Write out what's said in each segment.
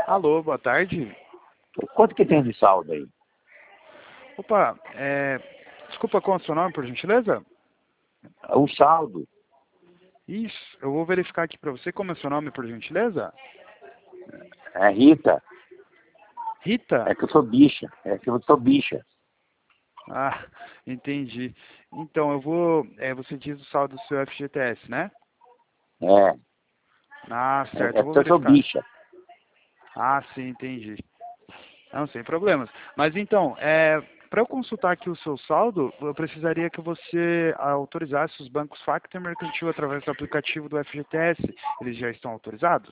Alô, boa tarde. Quanto que tem de saldo aí? Opa, desculpa, qual é o seu nome, por gentileza? O saldo Isso, eu vou verificar aqui para você. Como é o seu nome, por gentileza? é Rita. Rita? É que eu sou bicha. É que eu sou bicha. Ah, entendi. Então, eu vou... você diz o saldo do seu FGTS, né? É. Ah, certo, É eu vou porque eu sou verificar. bicha. Ah, sim, entendi. Não, sem problemas. Mas então, para eu consultar aqui o seu saldo, eu precisaria que você autorizasse os bancos Factor Mercantil através do aplicativo do FGTS. Eles já estão autorizados?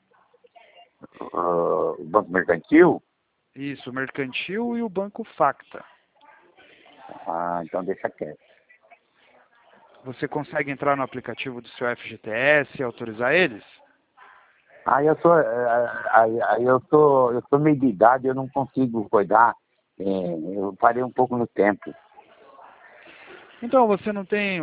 O Banco Mercantil? Isso, o Mercantil e o Banco Facta. Ah, então deixa quieto. Você consegue entrar no aplicativo do seu FGTS e autorizar eles? Aí eu tô meio de idade, eu não consigo cuidar. Eu parei um pouco no tempo. Então, você não tem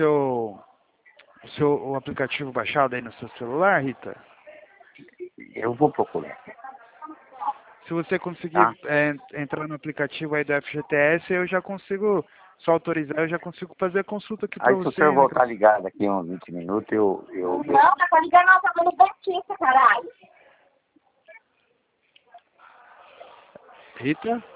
o aplicativo baixado aí no seu celular, Rita? Eu vou procurar, Se você conseguir tá? entrar no aplicativo aí do FGTS, eu já consigo, só autorizar, eu já consigo fazer a consulta aqui para Aí se o você. senhor voltar ligado daqui uns 20 minutos, eu... Não, tá ligando, nós estamos no dentista, caralho. Rita?